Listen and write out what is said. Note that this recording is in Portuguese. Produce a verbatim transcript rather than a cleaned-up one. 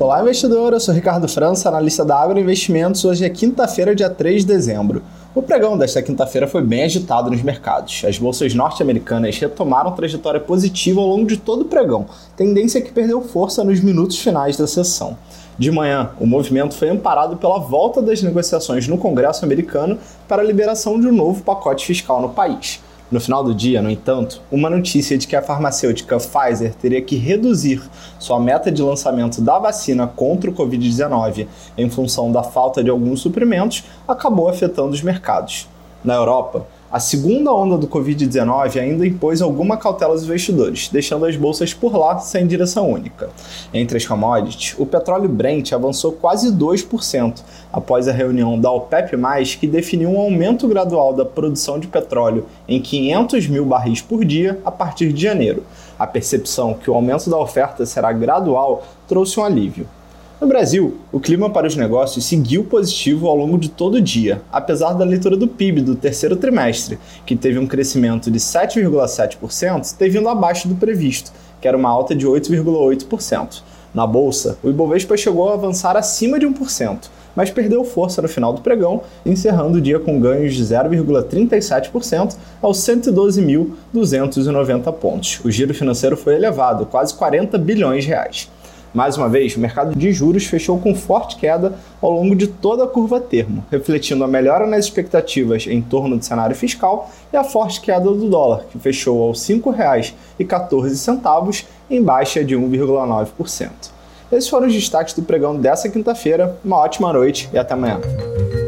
Olá, investidor! Eu sou Ricardo França, analista da Agro Investimentos. Hoje é quinta-feira, dia três de dezembro. O pregão desta quinta-feira foi bem agitado nos mercados. As bolsas norte-americanas retomaram trajetória positiva ao longo de todo o pregão, tendência que perdeu força nos minutos finais da sessão. De manhã, o movimento foi amparado pela volta das negociações no Congresso americano para a liberação de um novo pacote fiscal no país. No final do dia, no entanto, uma notícia de que a farmacêutica Pfizer teria que reduzir sua meta de lançamento da vacina contra o covid dezenove em função da falta de alguns suprimentos acabou afetando os mercados. Na Europa, a segunda onda do covid dezenove ainda impôs alguma cautela aos investidores, deixando as bolsas por lá sem direção única. Entre as commodities, o petróleo Brent avançou quase dois por cento após a reunião da OPEP mais, que definiu um aumento gradual da produção de petróleo em quinhentos mil barris por dia a partir de janeiro. A percepção que o aumento da oferta será gradual trouxe um alívio. No Brasil, o clima para os negócios seguiu positivo ao longo de todo o dia, apesar da leitura do P I B do terceiro trimestre, que teve um crescimento de sete vírgula sete por cento, ter vindo abaixo do previsto, que era uma alta de oito vírgula oito por cento. Na Bolsa, o Ibovespa chegou a avançar acima de um por cento, mas perdeu força no final do pregão, encerrando o dia com ganhos de zero vírgula trinta e sete por cento aos cento e doze mil duzentos e noventa pontos. O giro financeiro foi elevado, quase quarenta bilhões de reais. Mais uma vez, o mercado de juros fechou com forte queda ao longo de toda a curva termo, refletindo a melhora nas expectativas em torno do cenário fiscal e a forte queda do dólar, que fechou aos cinco reais e quatorze centavos, em baixa de um vírgula nove por cento. Esses foram os destaques do pregão dessa quinta-feira. Uma ótima noite e até amanhã.